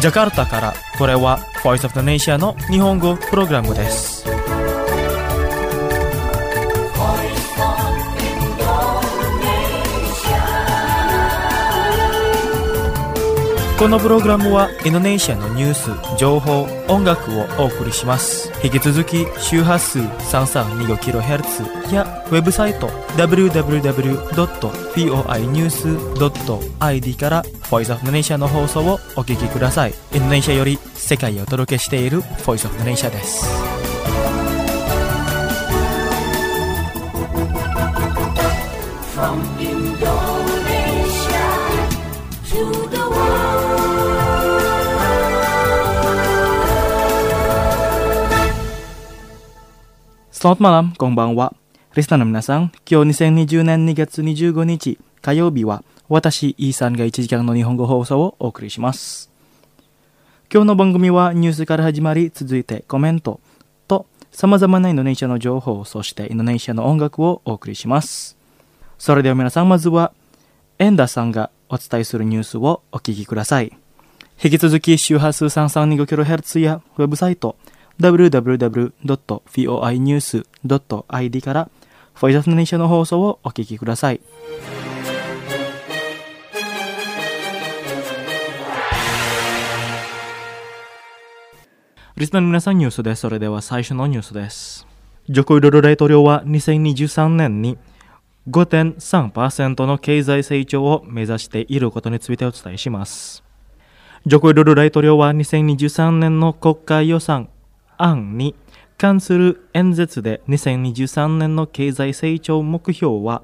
ジャカルタからこれは Voice of the Nation の日本語プログラムです。このプログラムはインドネシアのニュース、情報、音楽をお送りします。引き続き周波数 3325kHz やウェブサイト www.voinews.id から Voice of the Nation の放送をお聞きください。インドネシアより世界をお届けしている Voice of the Nation です。From Indonesia to the Selamat malam, konbanwa. Listenerの皆さん、今日2020年2月25日火曜日は私、イーさんが1時間の日本語放送をお送りします。今日の番組はニュースから始まり、続いてコメントと様々なインドネシアの情報、そしてインドネシアの音楽をお送りします。それでは皆さん、まずはエンダさんがお伝えするニュースをお聞きください。引き続き周波数 3325kHz やウェブサイトwww.voinews.id から Voice of the Nation の放送をお聞きください。リスナーの皆さん、ニュースです。それでは最初のニュースです。ジョコウィドド大統領は2023年に 5.3% の経済成長を目指していることについてお伝えします。ジョコウィドド大統領は2023年の国家予算案に関する演説で2023年の経済成長目標は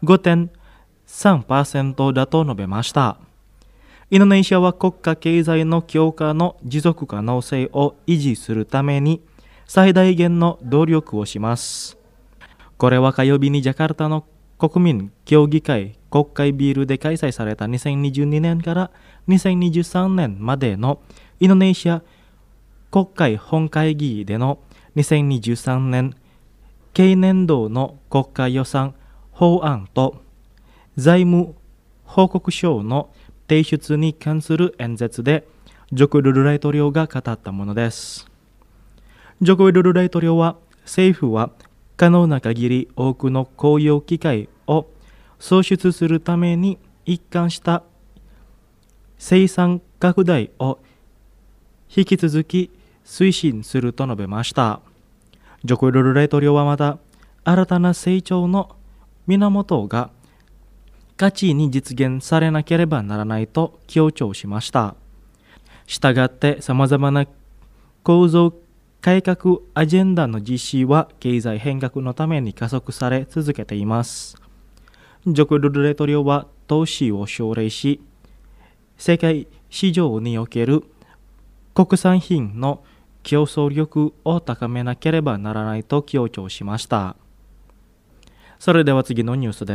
5.3% だと述べました。インドネシアは国家経済の強化の持続可能性を維持するために最大限の努力をします。これは火曜日にジャカルタの国民協議会国会ビルで開催された2022年から2023年までのインドネシア国会本会議での2023年経年度の国家予算法案と財務報告書の提出に関する演説でジョコウィドド大統領が語ったものです。ジョコウィドド大統領は政府は可能な限り多くの雇用機会を創出するために一貫した生産拡大を引き続き推進すると述べました。ジョコウィドド大統領はまた新たな成長の源が価値に実現されなければならないと強調しました。したがって様々な構造改革アジェンダの実施は経済変革のために加速され続けています。ジョコウィドド大統領は投資を奨励し、世界市場における国産品の競争力を高めなければならないと強調しました。それでは次のニュースです。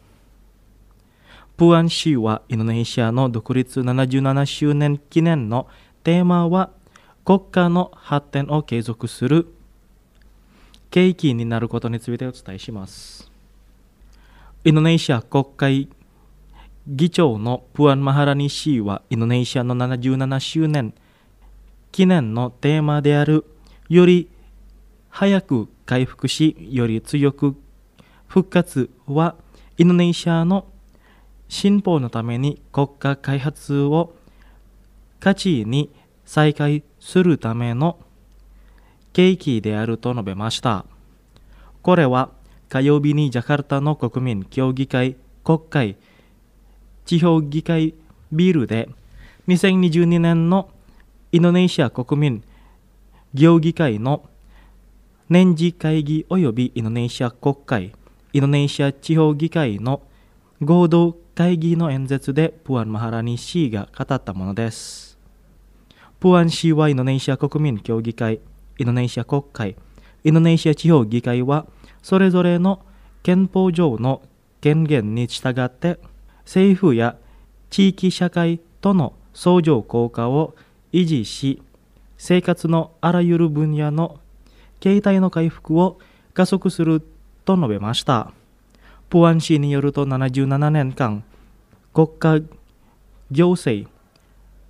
プアン市はインドネシアの独立77周年記念のテーマは国家の発展を継続する契機になることについてお伝えします。インドネシア国会議長のプアン・マハラニ氏はインドネシアの77周年記念のテーマであるより早く回復しより強く復活はインドネシアの進歩のために国家開発を価値に再開するための契機であると述べました。これは火曜日にジャカルタの国民協議会国会地方議会ビルで2022年のインドネシア国民協議会の年次会議及びインドネシア国会、インドネシア地方議会の合同会議の演説でプアン・マハラニ氏が語ったものです。プアン氏はインドネシア国民協議会、インドネシア国会、インドネシア地方議会はそれぞれの憲法上の権限に従って政府や地域社会との相乗効果を維持し、生活のあらゆる分野の形態の回復を加速すると述べました。プアン氏によると77年間、国家行政、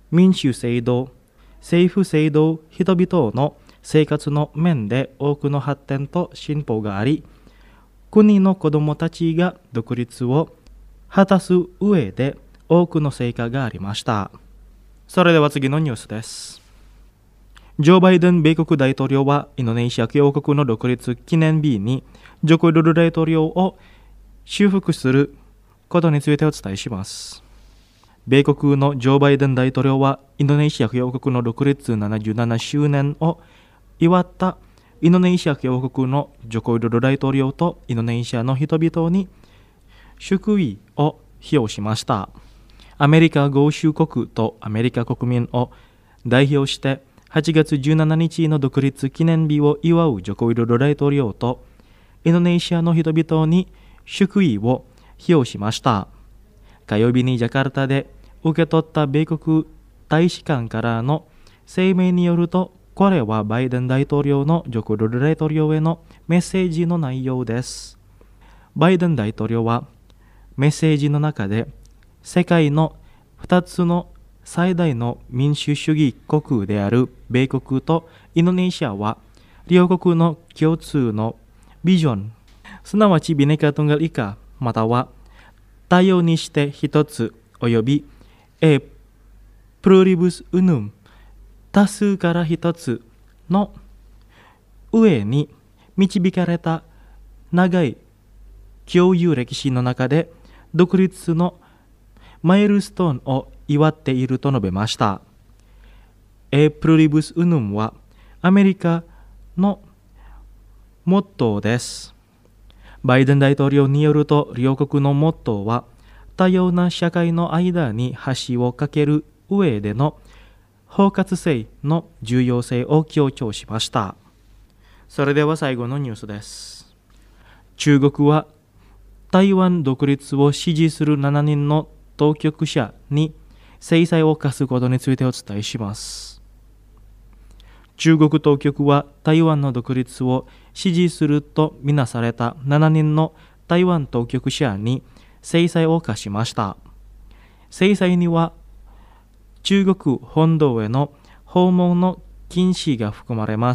民主制度、政府制度、人々の生活の面で多くの発展と進歩があり、国の子どもたちが独立を果たす上で多くの成果がありました。それでは次のニュースです。ジョー・バイデン米国大統領はインドネシア共和国の独立記念日にジョコ・ウィドド大統領を祝福することについてお伝えします。米国のジョー・バイデン大統領はインドネシア共和国の独立77周年を祝ったインドネシア共和国のジョコ・ウィドド大統領とインドネシアの人々に祝意を表しました。アメリカ合衆国とアメリカ国民を代表して8月17日の独立記念日を祝うジョコ・ウィドド大統領とインドネシアの人々に祝意を表しました。火曜日にジャカルタで受け取った米国大使館からの声明によると、これはバイデン大統領のジョコ・ウィドド大統領へのメッセージの内容です。バイデン大統領はメッセージの中で、世界の2つの最大の民主主義国である米国とインドネシアは両国の共通のビジョン、すなわちビネカトンガルイカまたは多様にして一つおよびプルリブスウヌム多数から一つの上に導かれた長い共有歴史の中で独立のマイルストーンを祝っていると述べました。プルリブスウヌムはアメリカのモットーです。バイデン大統領によると、両国のモットーは多様な社会の間に橋を架ける上での包括性の重要性を強調しました。それでは最後のニュースです。中国は台湾独立を支持する7人の当局者に制裁を科すことについてお伝えします。中国当局は台湾の独立を支持するとみなされた7人の台湾当局者に制裁を科しました。制裁には中国本土への訪問の禁止が含まれます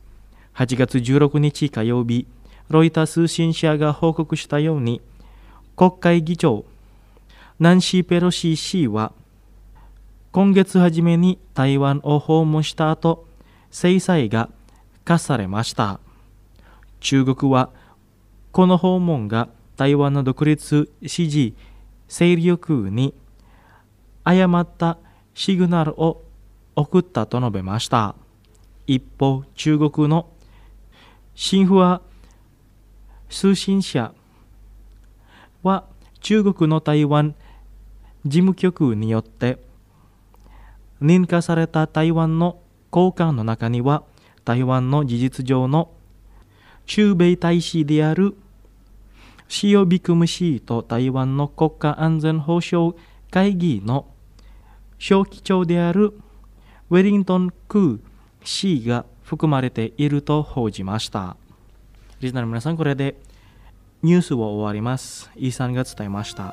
。8月16日火曜日、ロイター通信社が報告したように、国会議長ナンシー・ペロシ氏は今月初めに台湾を訪問した後、制裁が科されました。中国はこの訪問が台湾の独立支持勢力に誤ったシグナルを送ったと述べました。一方、中国の新華通信社は中国の台湾事務局によって認可された台湾の高官の中には、台湾の事実上の駐米大使であるシオ・ビクム氏と台湾の国家安全保障会議の書記長であるウェリントン・クー氏が含まれていると報じました。リスナーの皆さん、これでニュースを終わります。イーさんが伝えました。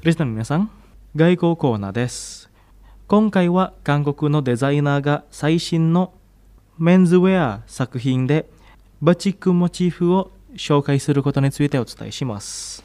リスナーの皆さん、外交コーナーです。今回は韓国のデザイナーが最新のメンズウェア作品でバチックモチーフを紹介することについてお伝えします。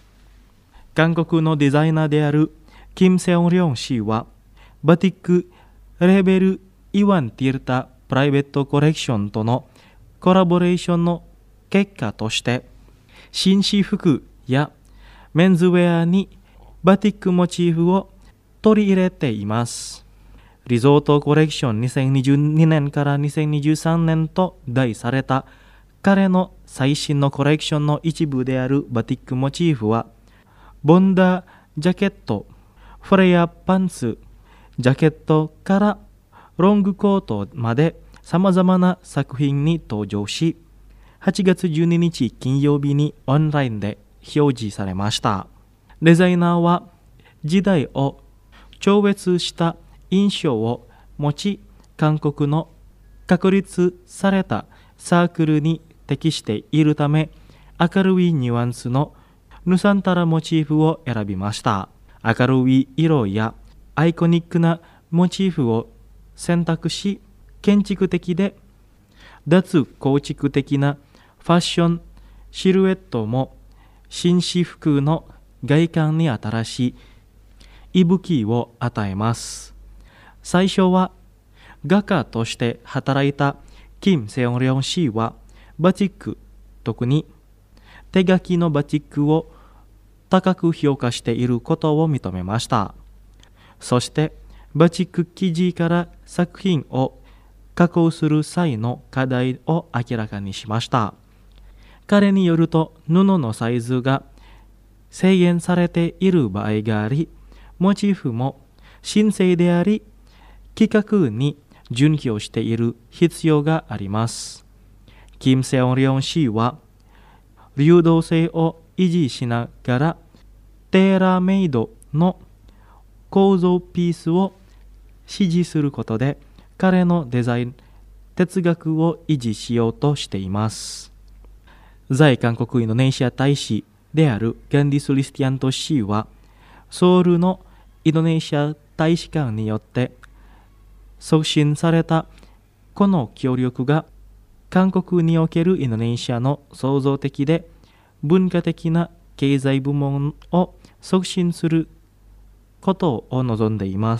韓国のデザイナーであるキム・セオンリョン氏はバティックレーベルイワン・ティルタプライベートコレクションとのコラボレーションの結果として紳士服やメンズウェアにバティックモチーフを取り入れています。リゾートコレクション2022年から2023年と題された彼の最新のコレクションの一部であるバティックモチーフはボンダージャケット、フレアパンツ、ジャケットからロングコートまで様々な作品に登場し、8月12日金曜日にオンラインで表示されました。デザイナーは時代を超越した印象を持ち、韓国の確立されたサークルに適しているため、明るいニュアンスのヌサンタラモチーフを選びました。明るい色やアイコニックなモチーフを選択し、建築的で脱構築的なファッションシルエットも紳士服の外観に新しい息吹を与えます。最初は画家として働いたキム・セオンリョン氏はバティック、特に手書きのバティックを高く評価していることを認めました。そしてバティック生地から作品を加工する際の課題を明らかにしました。彼によると布のサイズが制限されている場合があり、モチーフも神聖であり、規格に準拠している必要があります。キム・セオンリョン氏は、流動性を維持しながら、テーラーメイドの構造ピースを支持することで、彼のデザイン、哲学を維持しようとしています。在韓国インドネシア大使であるガンディス・リスティアント氏は、ソウルのインドネシア大使館によって促進されたこの協力が韓国におけるインドネシアの創造的で文化的な経済部門を促進することを望んでいます。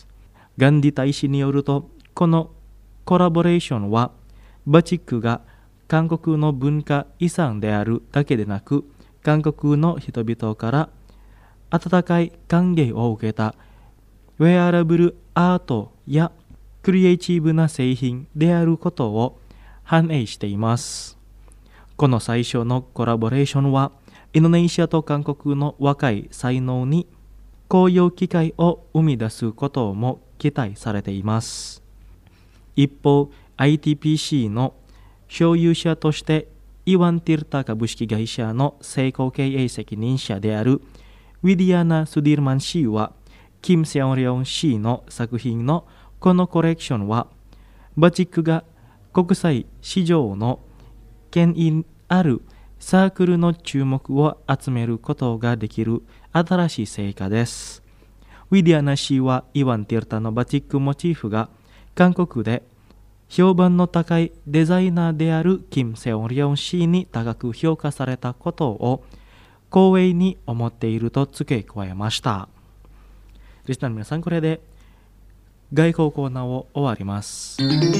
ガンディ大使によると、このコラボレーションはバチックが韓国の文化遺産であるだけでなく、韓国の人々から温かい歓迎を受けたウェアラブルアートやクリエイティブな製品であることを反映しています。この最初のコラボレーションはインドネシアと韓国の若い才能に雇用機会を生み出すことも期待されています。一方、ITPC の所有者としてイワン・ティルタ株式会社の成功経営責任者であるウィディアナ・スディルマン氏は、キム・セオンリョン氏の作品のこのコレクションは、バチックが国際市場の権威あるサークルの注目を集めることができる新しい成果です。ウィディアナ氏は、イワン・ティルタのバチックモチーフが韓国で評判の高いデザイナーであるキム・セオンリョン氏に高く評価されたことを光栄に思っていると付け加えました。リスナーの皆さん、これで外交コーナーを終わります。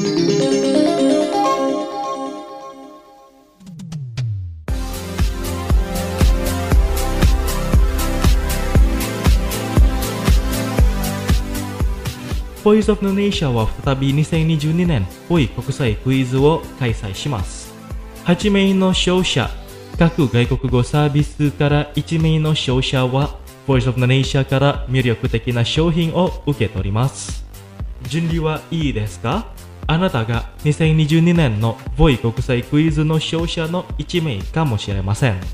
ボイスオブインドネシアは再び2022年ポイ国際クイズを開催します。8名の勝者、各外国語サービスから1名の勝者はボイスオブインドネシアから魅力的な商品を受け取ります。準備はいいですか？あなたが2022年のボイ国際クイズの勝者の1名かもしれません。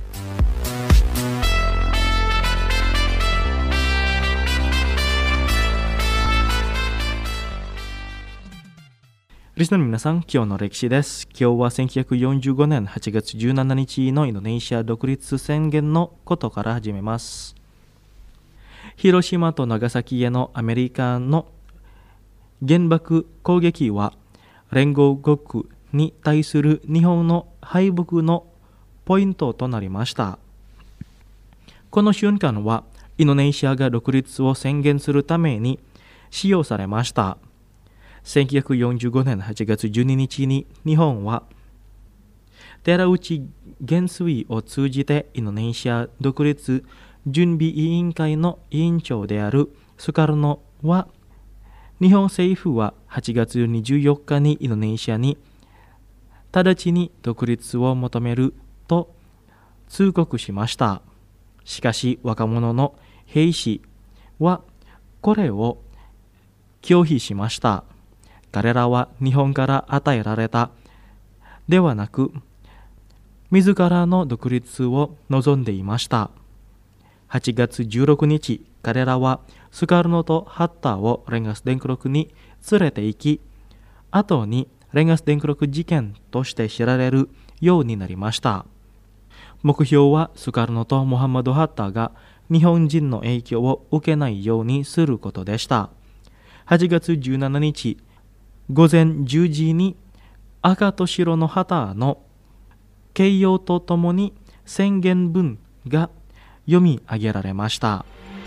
リスナーの皆さん、今日の歴史です。今日は1945年8月17日のインドネシア独立宣言のことから始めます。 広島と長崎へのアメリカの原爆攻撃は連合国に対する日本の敗北のポイントとなりました。この瞬間はインドネシアが独立を宣言するために使用されました。1945年8月12日に日本は寺内元帥を通じてインドネシア独立準備委員会の委員長であるスカルノは、日本政府は8月24日にインドネシアに直ちに独立を求めると通告しました。しかし若者の兵士はこれを拒否しました。彼らは日本から与えられたではなく、自らの独立を望んでいました。8月16日、彼らはスカルノとハッターをレンガス電クロクに連れて行き、後にレンガス電クロク事件として知られるようになりました。目標はスカルノとモハンマド・ハッターが日本人の影響を受けないようにすることでした。8月17日、午前10時に赤と白の旗の掲揚とともに宣言文が読み上げられました。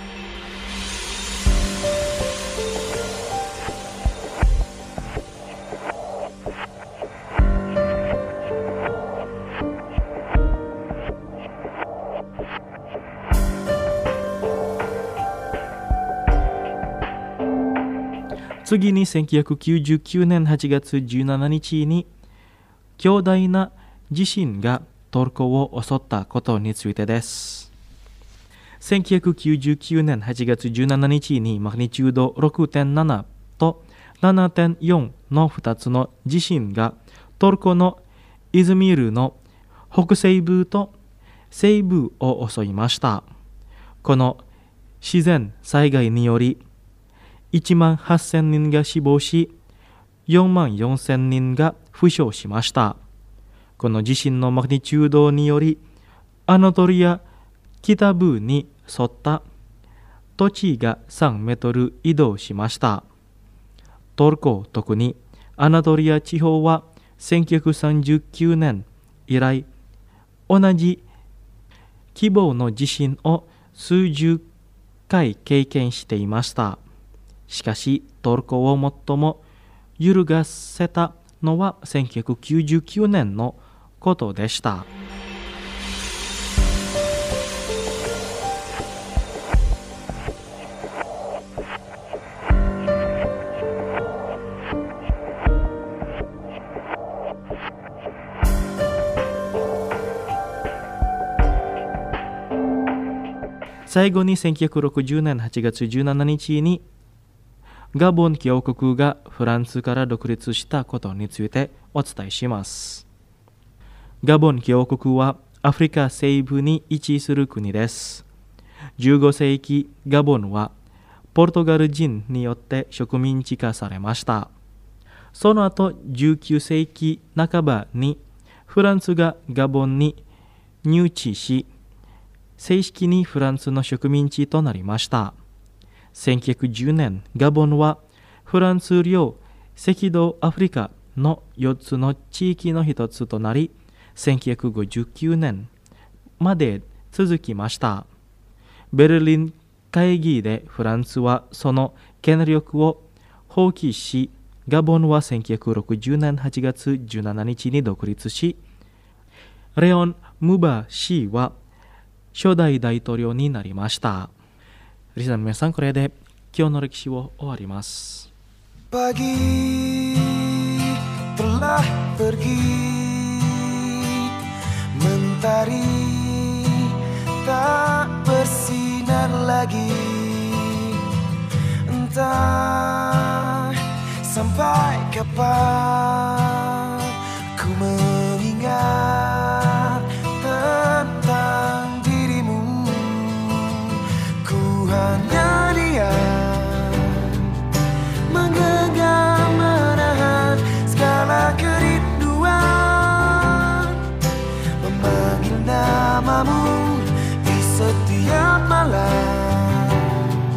次に1999年8月17日に強大な地震がトルコを襲ったことについてです。1999年8月17日にマグニチュード 6.7 と 7.4 の2つの地震がトルコのイズミールの北西部と西部を襲いました。この自然災害により18,000人が死亡し、44,000人が負傷しました。この地震のマグニチュードにより、アナトリア北部に沿った土地が3メートル移動しました。トルコ、特にアナトリア地方は1939年以来、同じ規模の地震を数十回経験していました。しかし、トルコを最も揺るがせたのは1999年のことでした。最後に1960年8月17日にガボン共和国がフランスから独立したことについてお伝えします。ガボン共和国はアフリカ西部に位置する国です。15世紀、ガボンはポルトガル人によって植民地化されました。その後、19世紀半ばにフランスがガボンに入地し、正式にフランスの植民地となりました。1910年、ガボンはフランス領赤道アフリカの4つの地域の一つとなり、1959年まで続きました。ベルリン会議でフランスはその権力を放棄し、ガボンは1960年8月17日に独立し、レオン・ムバ氏は初代大統領になりました。リスナーの皆さん、これで今日の歴史を終わります。 Pagi telah pergi, mentari tak bersinar lagi, entah sampai kapan ku mengingat tentang dirimu. Ku hanya diam, menggenggam menahan segala kerinduan, memanggil namamu di setiap malam.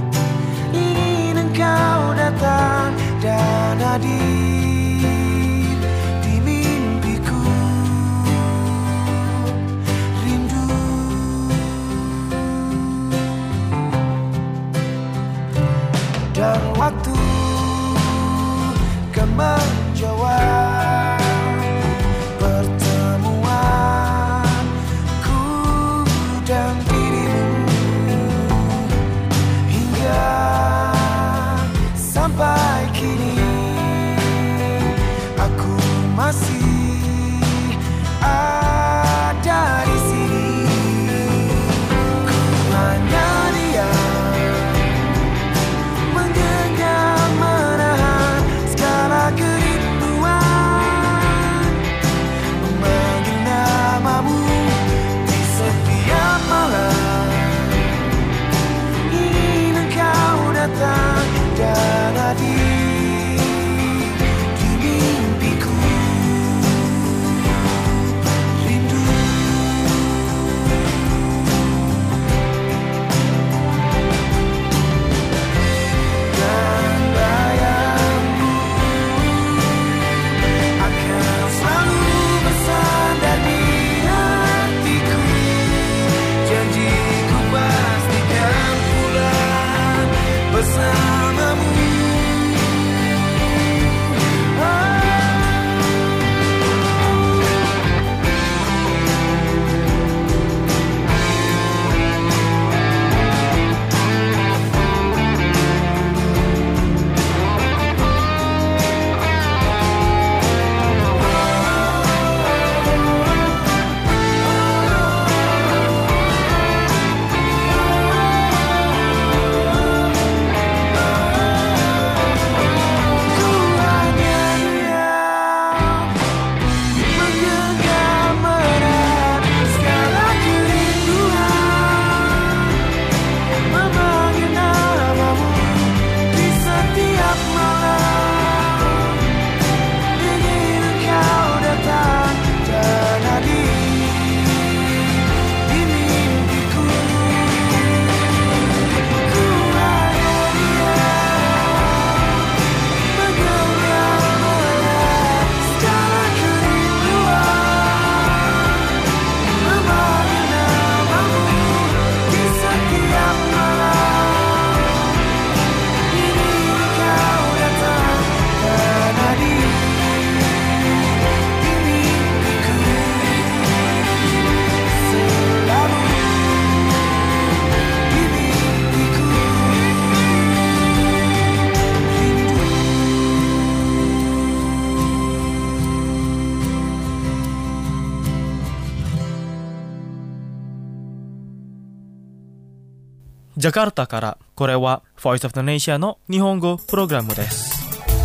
ジャカルタから、これは Voice of Indonesia の日本語プログラムです。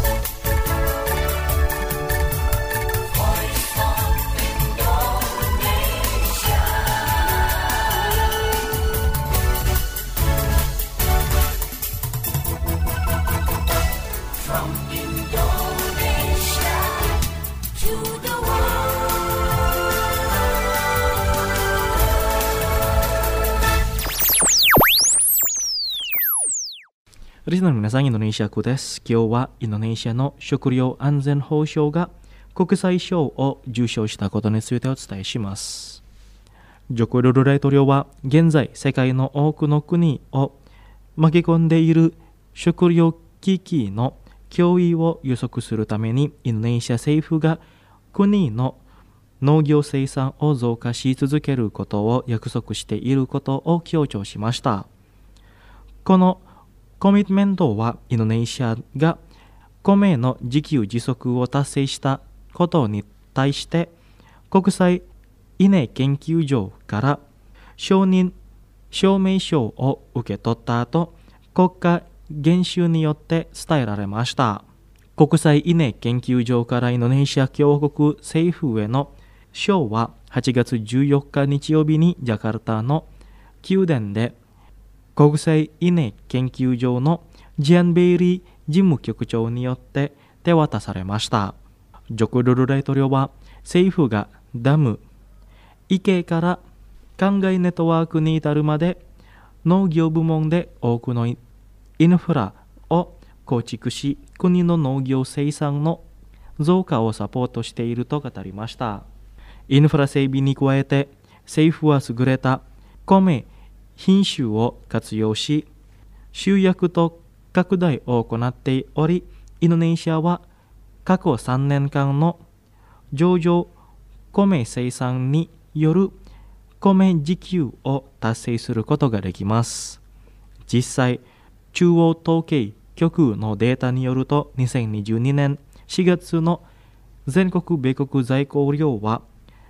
リスナーの皆さん、インドネシア語です。今日はインドネシアの食料安全保障が国際賞を受賞したことについてお伝えします。ジョコ・ウィドド大統領は現在世界の多くの国を巻き込んでいる食料危機の脅威を予測するために、インドネシア政府が国の農業生産を増加し続けることを約束していることを強調しました。このコミットメントは、インドネシアが米の自給自足を達成したことに対して国際稲研究所から承認証明書を受け取った後、国家元首によって伝えられました。国際稲研究所からインドネシア共和国政府への賞は8月14日日曜日にジャカルタの宮殿で国際稲研究所のジアン・ベイリー事務局長によって手渡されました。ジョコ・ウィドド大統領は、政府がダム、池から灌漑ネットワークに至るまで農業部門で多くのインフラを構築し、国の農業生産の増加をサポートしていると語りました。インフラ整備に加えて、政府は優れた米品種を活用し、集約と拡大を行っており、インドネシアは過去3年間の上場米生産による米自給を達成することができます。実際、中央統計局のデータによると、2022年4月の全国米国在庫量は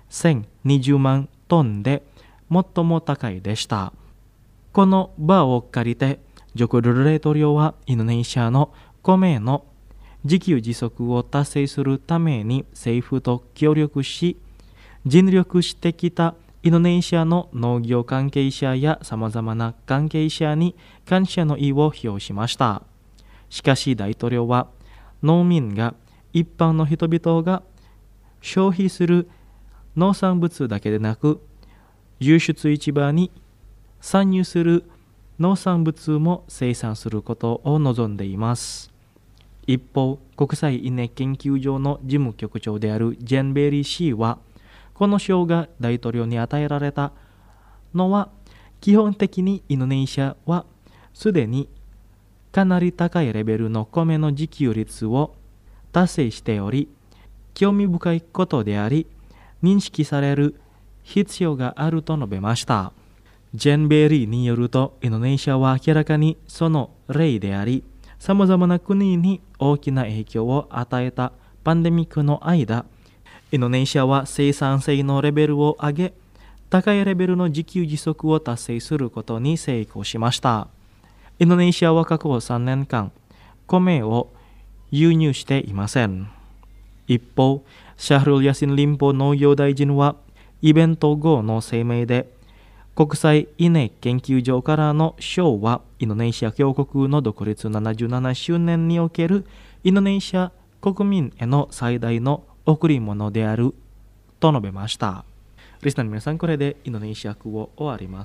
1020万トンで最も高いでした。この場を借りて、ジョコ・ウィドド大統領はインドネシアの米の自給自足を達成するために政府と協力し、尽力してきたインドネシアの農業関係者やさまざまな関係者に感謝の意を表しました。しかし大統領は、農民が一般の人々が消費する農産物だけでなく、輸出市場に参入する農産物も生産することを望んでいます。一方、国際稲研究所の事務局長であるジェン・ベリー氏は、この賞が大統領に与えられたのは、基本的にインドネシアはすでにかなり高いレベルの米の自給率を達成しており、興味深いことであり、認識される必要があると述べました。ジェン・ベリーによると、インドネシアは明らかにその例であり、さまざまな国に大きな影響を与えたパンデミックの間、インドネシアは生産性のレベルを上げ、高いレベルの自給自足を達成することに成功しました。インドネシアは過去3年間、米を輸入していません。一方、シャフル・ヤシン・リンポ農業大臣は、イベント後の声明で、国際稲研究所からの賞は、インドネシア共和国の独立77周年におけるインドネシア国民への最大の贈り物であると述べました。リスナーの皆さん、これでインドネシア語を終わります。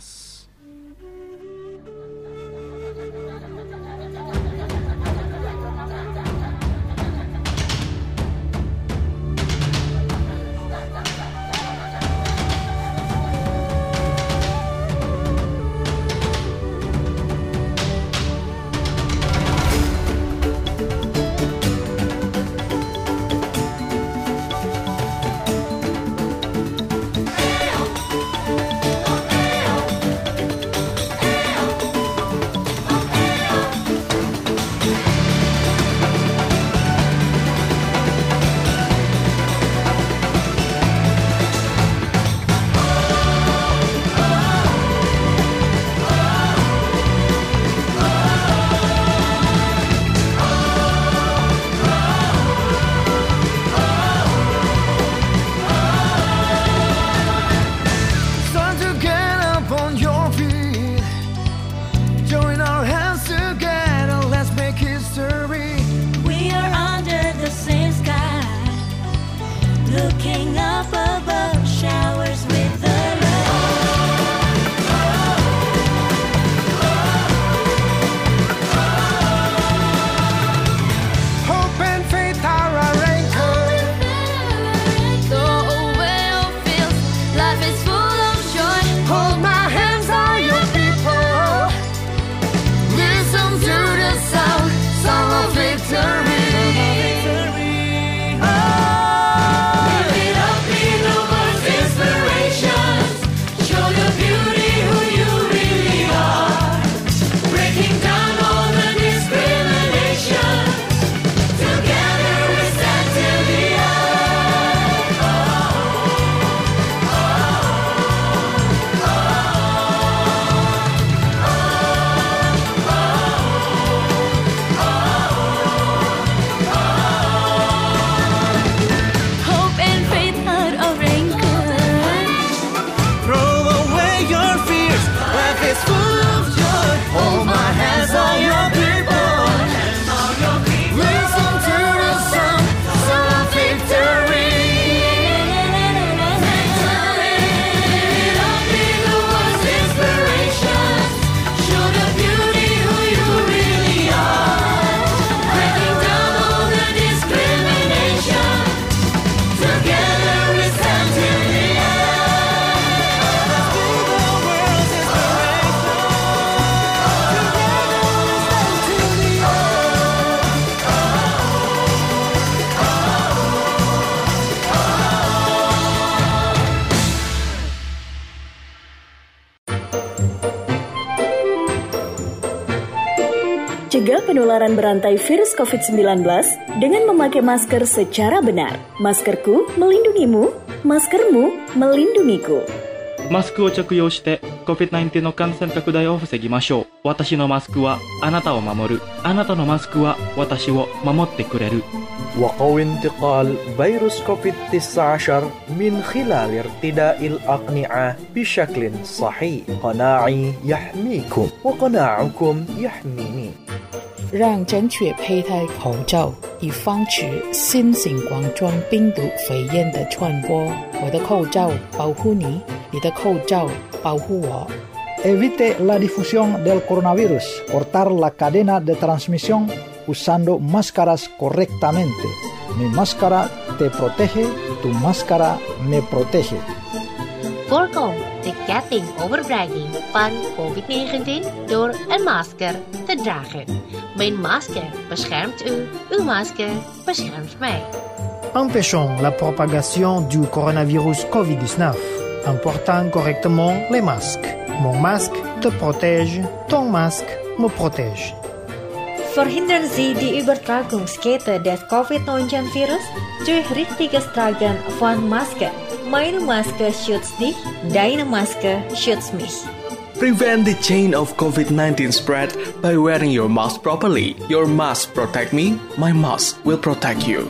Cegah penularan berantai virus COVID-19 dengan memakai masker secara benar. Maskerku melindungimu, maskermu melindungiku. マスクを着用して COVID-19 の感染拡大を防ぎましょう。私のマスクはあなたを守る。あなたのマスクは私を守ってくれる。 وقو انتقال فيروس كوفيد-19 من خلال ارتداء الأقنعة بشكل صحيح. قناعي يحميكم وقناعكم يحميني. 让正确佩戴口罩，以防止新型冠状病毒肺炎的传播。我的口罩保护你，你的口罩保护我。 Evite la difusión del coronavirus. Cortar la cadena de transmisión usando máscaras correctamente. Mi máscara te protege, tu máscara me protege. Voorkom de ketting overbrenging van COVID-19 door een masker te dragen. Mijn masker beschermt u, uw masker beschermt mij. Empêchons la propagation du coronavirus COVID-19 en portant correctement les masques. Mon masque te protège, ton masque me protège. Verhindern Sie die Übertragungskette des Covid-19-Virus durch richtiges Tragen von Maske. Meine Maske schützt dich, deine Maske schützt mich. Prevent the chain of COVID-19 spread by wearing your mask properly. Your mask protect me, my mask will protect you.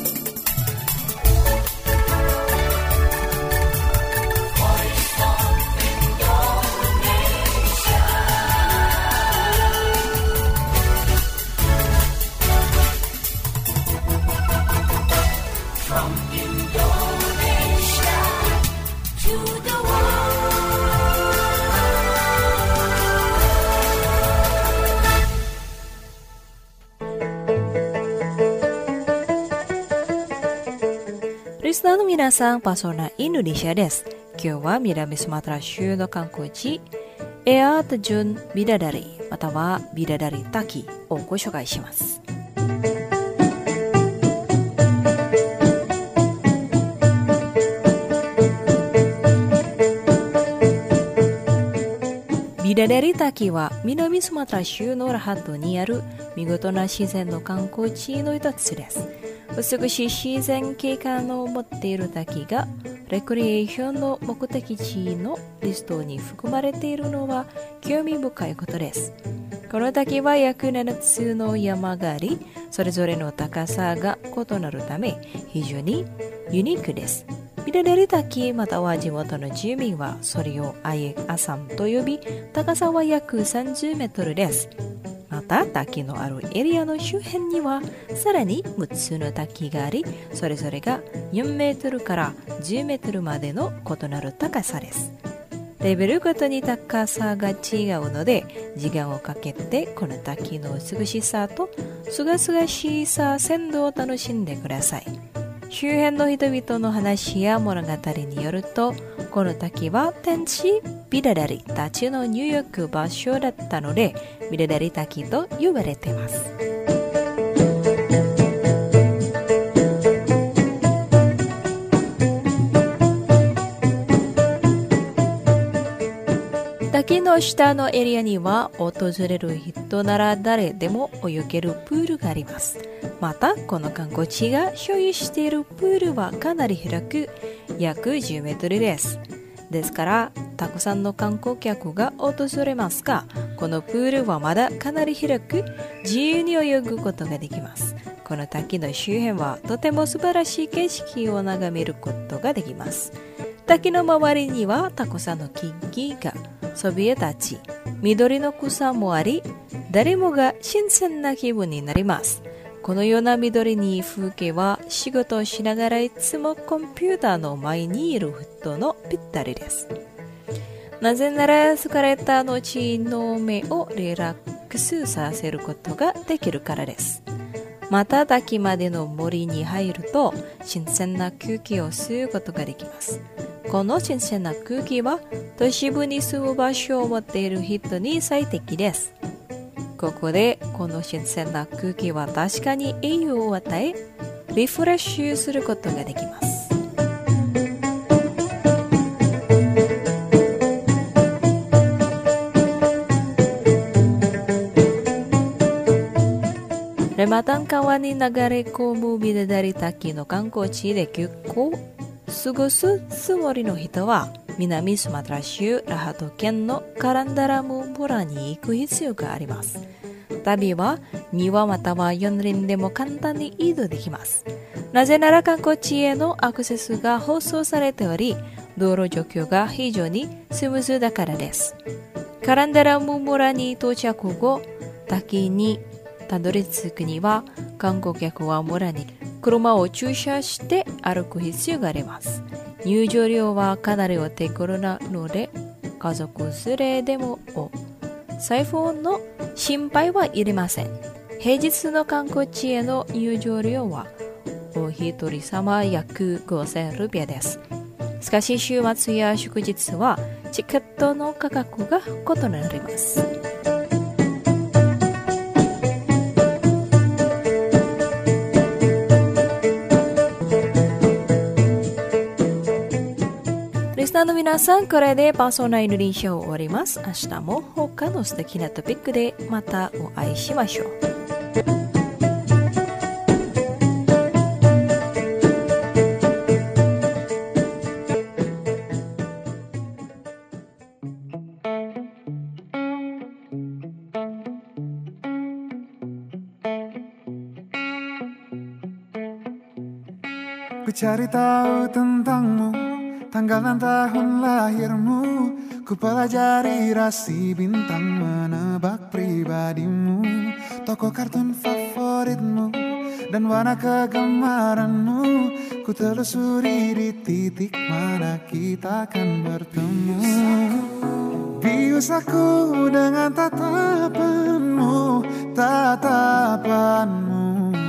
Listenerの皆さん、パーソナインドネシアです。今日は南スマトラ州の観光地、エアートジュンビダダリまたはビダダリ滝をご紹介します。ビダダリ滝は南スマトラ州のラハットにある見事な自然の観光地の一つです。美しい自然景観を持っている滝がレクリエーションの目的地のリストに含まれているのは興味深いことです。この滝は約7つの山があり、それぞれの高さが異なるため非常にユニークです。ビダダリ滝または地元の住民はそれをアイエアサムと呼び、高さは約30メートルです。また滝のあるエリアの周辺にはさらに6つの滝があり、それぞれが4メートルから10メートルまでの異なる高さです。レベルごとに高さが違うので、時間をかけてこの滝の美しさとすがすがしさ鮮度を楽しんでください。周辺の人々の話や物語によると、この滝は天使ビダダリたちの入浴場所だったので、ビダダリ滝と呼ばれています。滝の下のエリアには訪れる人なら誰でも泳げるプールがあります。またこの観光地が所有しているプールはかなり広く約10メートルです。ですからたくさんの観光客が訪れますが、このプールはまだかなり広く自由に泳ぐことができます。この滝の周辺はとても素晴らしい景色を眺めることができます。滝の周りにはたくさんの木々がそびえ立ち、緑の草もあり、誰もが新鮮な気分になります。このような緑に風景は仕事をしながらいつもコンピューターの前にいる人のぴったりです。なぜなら疲れた後の目をリラックスさせることができるからです。また滝までの森に入ると新鮮な空気を吸うことができます。この新鮮な空気は都市部に住む場所を持っている人に最適です。ここでこの新鮮な空気は確かに栄養を与え、リフレッシュすることができます。 jembatan kawanに流れ込むビデダリ滝の観光地で結構過ごすつもりの人は南スマトラ州ラハト県のカランダラム村に行く必要があります。旅は2話または4輪でも簡単に移動できます。なぜなら観光地へのアクセスが放送されており、道路状況が非常にスムーズだからです。カランダラム村に到着後、滝にたどり着くには観光客は村に車を駐車して歩く必要があります。入場料はかなりお手頃なので家族連れでも財布の心配はいりません。平日の観光地への入場料はお一人様約5000ルピアです。しかし週末や祝日はチケットの価格が異なります。リスナーの皆さん、これでパーソナインドリンショーを終わります。明日も他の素敵なトピックでまたお会いしましょう。 Ku cari tahu tentangmu, tanggal dan tahun lahirmu. Ku pelajari rasi bintang, menebak pribadimu, tokoh kartun favoritmu, dan warna kegemaranmu. Ku telusuri di titik mana kita akan bertemu. Bius aku dengan tatapanmu, tatapanmu.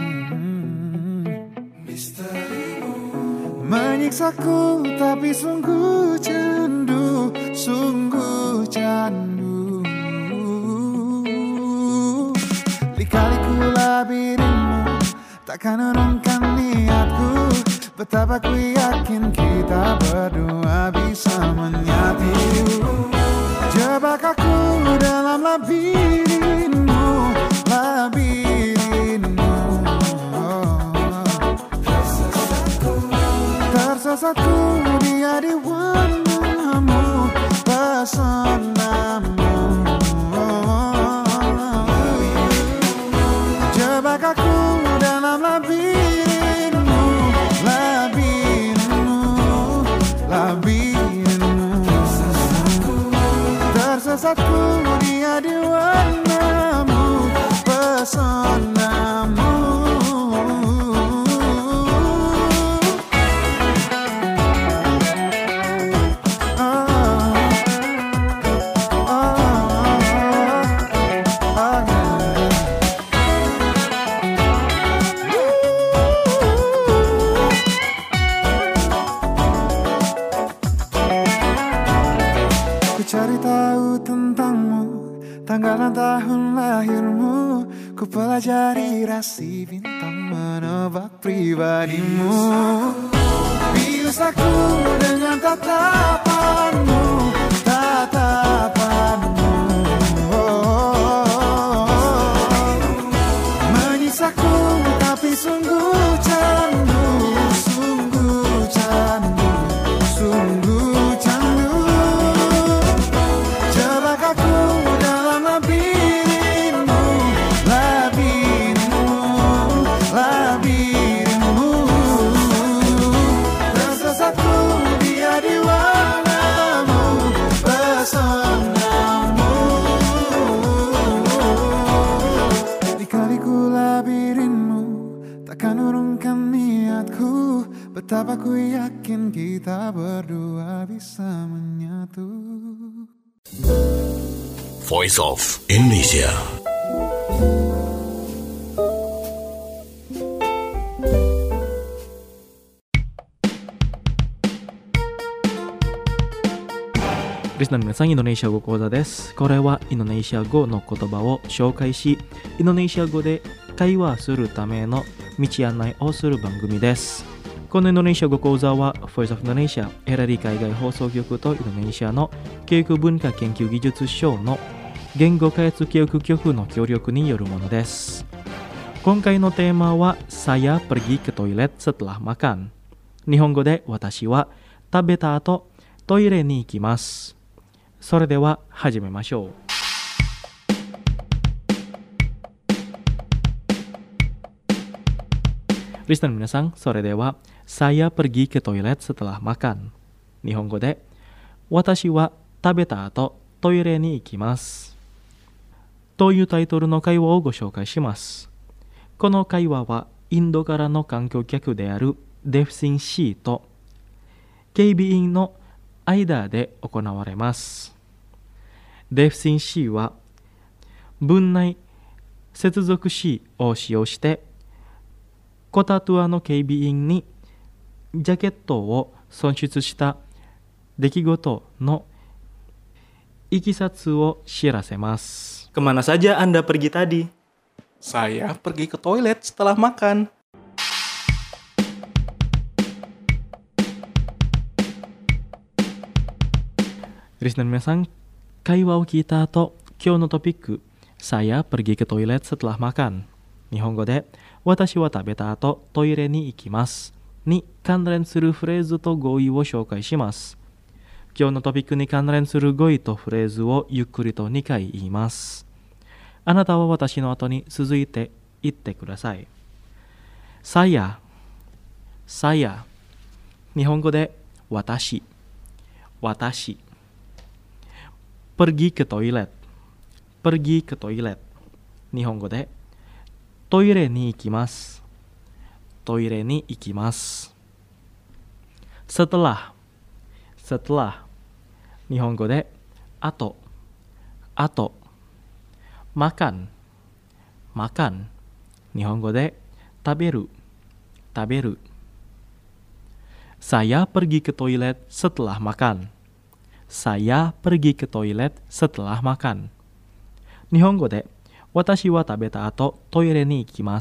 Menyiksaku tapi sungguh candu, sungguh candu. Lika-liku labirinmu takkan urungkan niatku. Betapa ku yakin kita berdua bisa menyatu. Jebak aku dalam labirinmu, labirinmu. Tersesatku dia di warnamu, pesonamu. Jebak aku dalam labirinmu, labirinmu, labirinmu. Tersesatku dia di warnamu, pesonamu. Cari tahu tentangmu, tanggal dan tahun lahirmu. Ku pelajari rasi bintang, menebak pribadimu. Bius aku dengan tatapanmu, tatapanmu. Menyiksaku tapi sungguh candu, sungguh candu, sungguh candu. Aku dalam labirinmu, labirinmu, labirinmu. Tersesatku dia di warnamu, pesonamu. Lika-liku labirinmu takkan urungkan niatku. Betapa ku yakin kita berdua bisa menyatu. Voice of Indonesia. リスナーの皆さん、インドネシア語講座です。これはインドネシア語の言葉を紹介し、インドネシア語で会話するための道案内をする番組です。このインドネシア語講座は Voice of Indonesia エラリ海外放送局とインドネシアの教育文化研究技術省の言語開発教育局の協力によるものです。 今回のテーマは saya pergi ke toilet setelah makan。日本語で私は食べた後トイレに行きます。それでは始めましょう。リスナーの皆さん、それでは saya pergi ke toilet setelah makan。日本語で私は食べた後トイレに行きますというタイトルの会話をご紹介します。この会話はインドからの観光客であるデフシン氏と警備員の間で行われます。デフシン氏は文内接続詞を使用してコタトゥアの警備員にジャケットを損失した出来事のいきさつを知らせます。 Kemana saja Anda pergi tadi? Saya pergi ke toilet setelah makan. Listener皆さん、会話を聞いた後、今日のトピック、saya pergi ke toilet setelah makan。日本語で、私は食べた後、トイレに行きます。に関連するフレーズと語彙を紹介します。今日のトピックに関連する語彙とフレーズをゆっくりと2回言います。あなたは私の後に続いて言ってください。saya。日本語で私。pergi ke toilet。日本語でトイレに行きます。setelah。日本語で後。makan。日本語で食べる。saya pergi ke toilet setelah makan。日本語で私は食べた後トイレに行きます。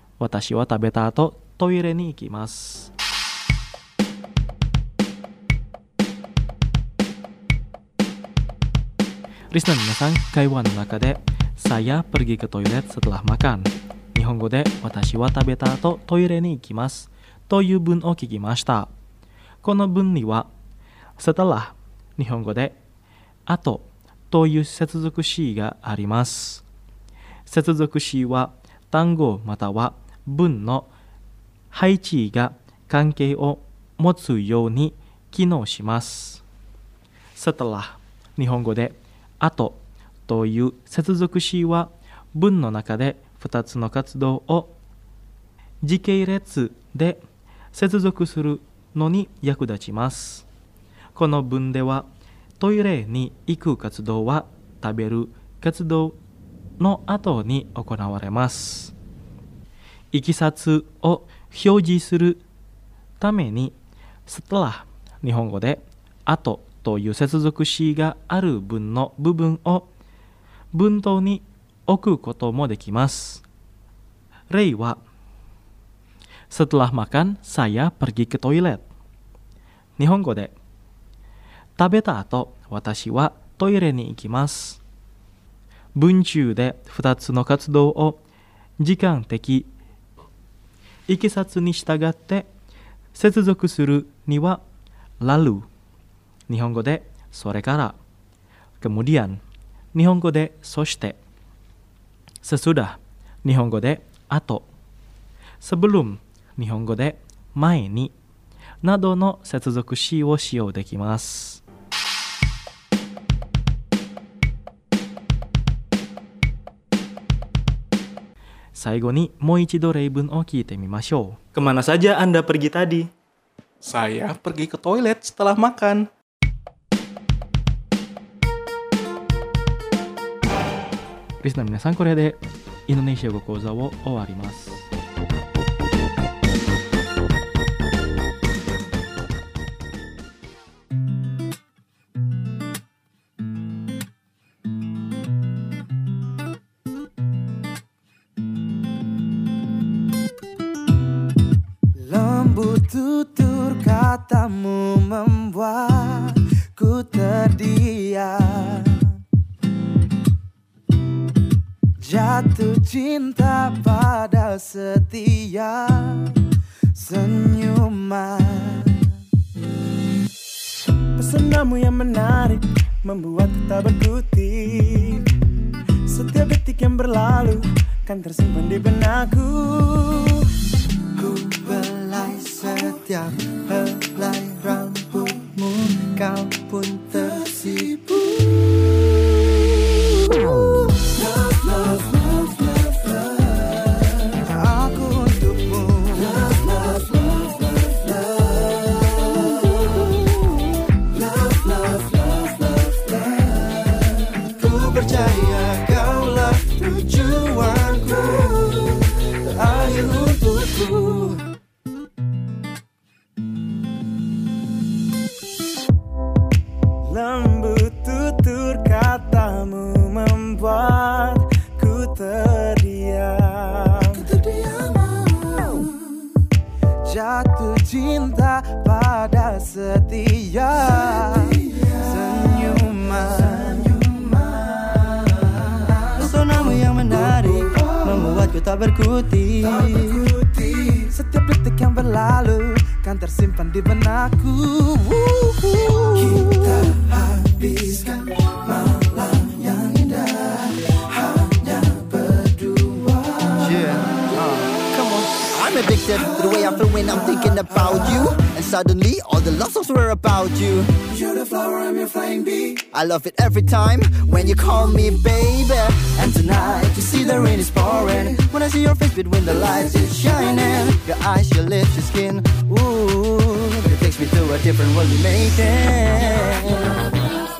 リスナーの皆さん、会話の中で saya pergi ke toilet setelah makan。日本語で私は食べた後トイレに行きますという文を聞きました。この文には setelah、日本語で後という接続詞があります。接続詞は単語または文の配置が関係を持つように機能します。setelah、日本語で後という接続詞は文の中で2つの活動を時系列で接続するのに役立ちます。この文ではトイレに行く活動は食べる活動の後に行われます。いきさつを表示するためにsetelah、日本語で後という接続詞がある文の部分を文頭に置くこともできます。例は setelah makan saya pergi ke toilet。日本語で食べた後私はトイレに行きます。文中で2つの活動を時間的いきさつに従って接続するにはlalu、日本語でそれから、kemudian、日本語でそして、sesudah、日本語で後、sebelum、日本語で前になどの接続詞を使用できます。最後にもう一度例文を聞いてみましょう。 Kemana saja Anda pergi tadi? Saya pergi ke toilet setelah makan. リスナーの皆さん、これでインドネシア語講座を終わります。 Lembut tutur katamu membuatku terdiam. Jatuh cinta pada setiap senyuman. Pesonamu yang menarik membuat tak berkutik. Setiap detik yang berlalu kan tersimpan di benakku. Ku belai setiap helai rambutmu, kau pun tersipu. Lembut tutur katamu membuatku terdiam. Jatuh cinta pada setiap senyuman. Pesonamu yang menarik membuatku tak berkutik. Setiap detik yang berlalu kan tersimpan di benakku. Kita habiskan malam yang indah hanya berdua. Come on, I'm addicted to the way I feel when I'm thinking about you. And suddenly all the love songs were about you. You're the flower, I'm your flying bee. I love it every time when you call me baby. And tonight you see the rain is pouring. When I see your face between the lights, it's shining. Your eyes, your lips, your skin, ooh, it takes me to a different world we make it.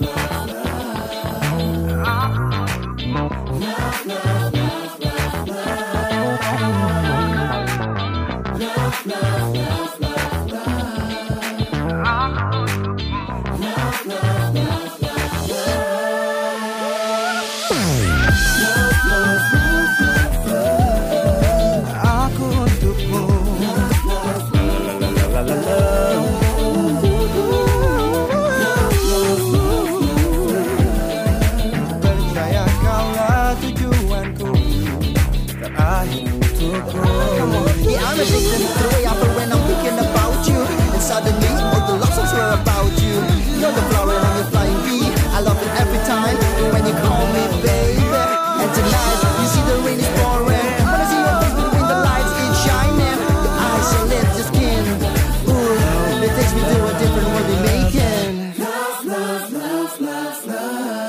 I'm addicted to the way I feel when I'm thinking about you. And suddenly all the love songs were about you. You're the flower and I'm your flying bee. I love it every time when you call me baby. And tonight you see the rain is pouring. When I see your face between the lights, it's shining. Your eyes, your lips, your skin, ooh, it takes me to a different world we making. Love, love, love, love, love.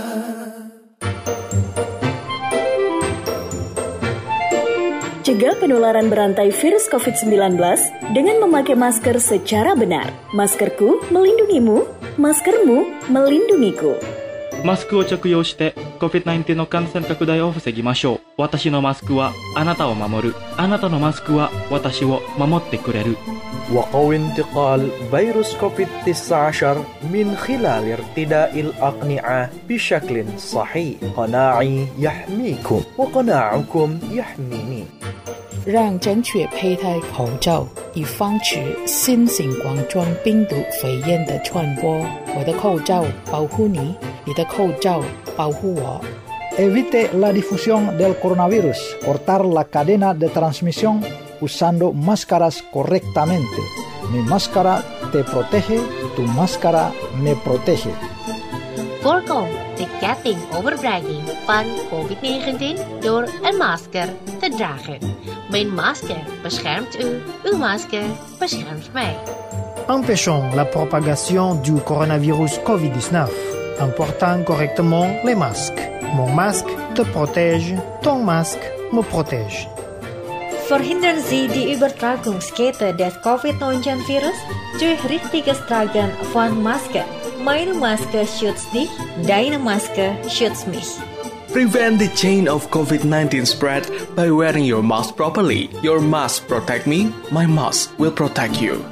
Cegah penularan berantai virus COVID-19 dengan memakai masker secara benar. Maskerku melindungimu, maskermu melindungiku. マスクを着用して COVID-19 の感染拡大を防ぎましょう。私のマスクはあなたを守る。あなたのマスクは私を守ってくれる。 وقوي انتقال فيروس كوفيد-19 من خلال ارتداء الأقنعة بشكل صحيح. قناعي يحميكم وقناعكم يحميني. 让正确佩戴口罩，以防止新型冠状病毒肺炎的传播。我的口罩保护你，你的口罩保护我。 Evite la difusión del coronavirus. Cortar la cadena de transmisión usando máscaras correctamente. Mi máscara te protege, tu máscara me protege. Voorkom de ketting overbrenging van COVID-19 door een masker te dragen. Mijn masker beschermt u, uw masker beschermt mij. Empêchons la propagation du coronavirus COVID-19 en portant correctement les masques. Mon masque te protège, ton masque me protège. Verhindern Sie die Übertragungskette des Covid-19-Virus durch richtiges Tragen von Maske. Meine Maske schützt dich, deine Maske schützt mich. Prevent the chain of COVID-19 spread by wearing your mask properly. Your mask protect me, my mask will protect you.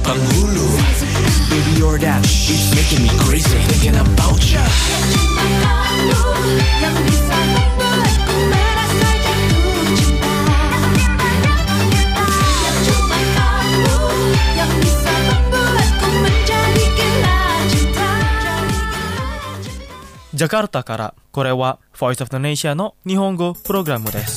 penghulu. Baby, you're that, it's making me crazy thinking about ya. Cuma kamu yang bisa membuatku merasa jatuh cinta. Cuma kamu yang bisa membuatku menjadi gila cinta. Jakarta からこれは Voice of Indonesia の日本語プログラムです。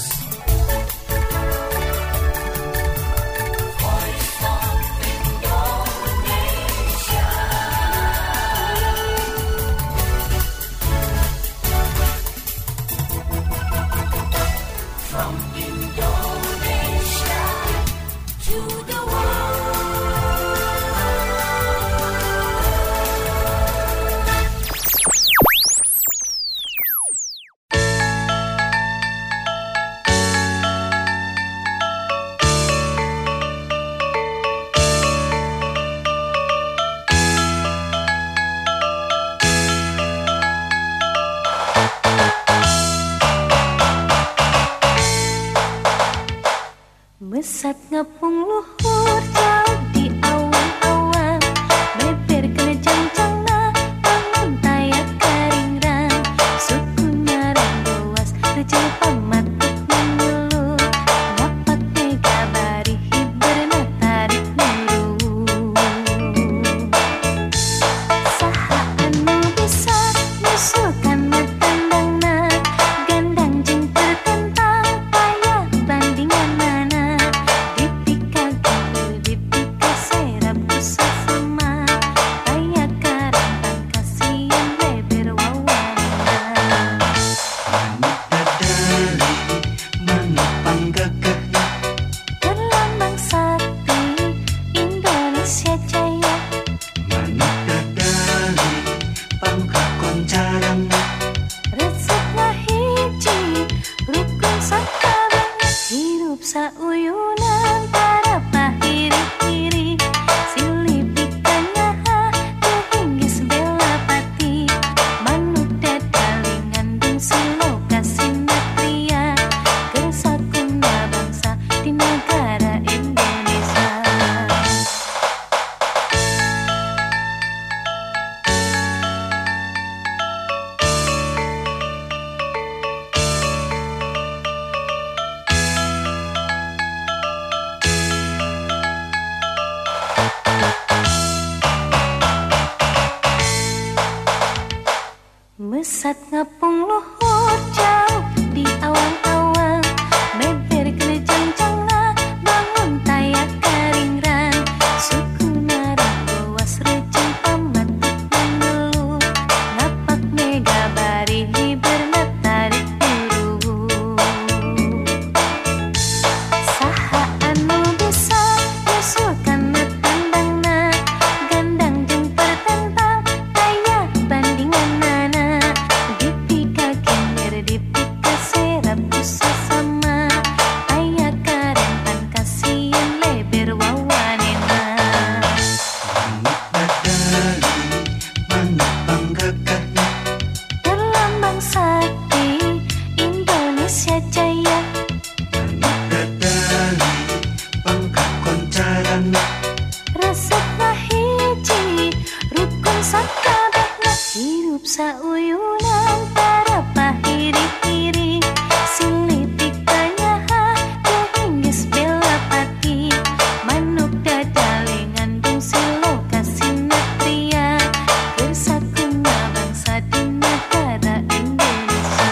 Mesat ngepung luhur jauh di awan-awan, beber kena jang-jangna, bangun tayak keringrang, suku nyarang luas, rejel pamatuk mengeluh, ngapak mega bari hiberna tarik nuru. Saha anu bisa nyusulkan matandangna, gandang jeng tertentang, payah bandingan mana. Sauyunan para pahiri-hiri, silih pikanya kehinggis bela pati, manuk dadalingan dung silo kasinatria, kesakunda bangsa di negara Indonesia. Mesat ngepung luhur jauh di awan-awan, beber kena jang-jangna, bangun tayak keringrang, suku narang luas rejeng pamatuk mengeluh, ngapak mega bari hiberna tarik nuru. Saha anu bisa nyusulkan matandangna, gandang jeng tertentang, payah bandingan mana. Dipika kinder, dipika serap susah sama, ayah karempan kasihan leber wawanena. Terlambang sakti Indonesia Jaya, resepna hiji rukun sakabehna, hirup sauyunan para pahiri-hiri, silih pikanya kehinggis bela pati, manuk dadalingan dung silo kasinatria, kesakunda bangsa di negara Indonesia.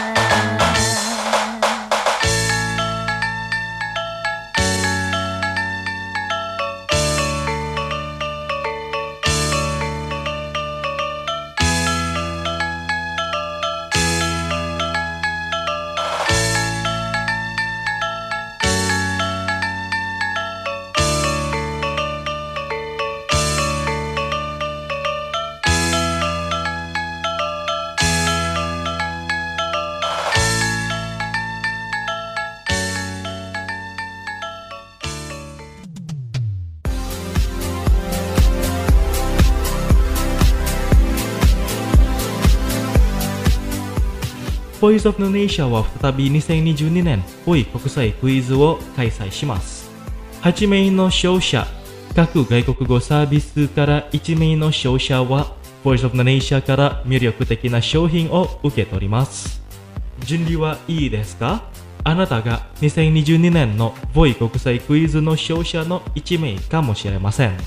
Voice of Indonesia は再び2022年っぽい国際クイズを開催します。8名の勝者各外国語サービスから1名の消費者はVoice of Indonesia から魅力的な商品を受け取ります。準備はいいですか？あなたが2022年の VOI 国際クイズの勝者の1名かもしれません。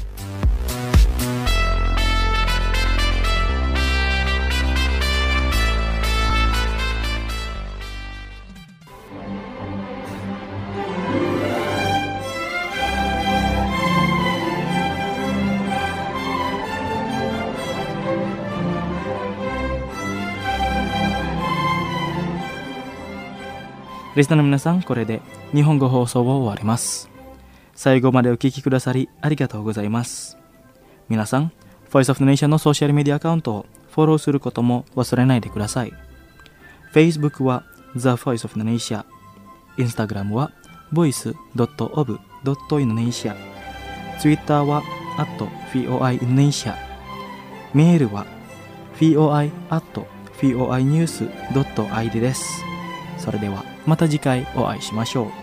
リスナーの皆さん、これで日本語放送を終わります。最後までお聞きくださりありがとうございます。皆さん、Voice of the Nation のソーシャルメディアアカウントをフォローすることも忘れないでください。Facebook は The Voice of the Nation、Instagram は voice.of.indonesia、Twitter は@voiindonesia、メールは voi@voinews.id です。それではまた次回お会いしましょう。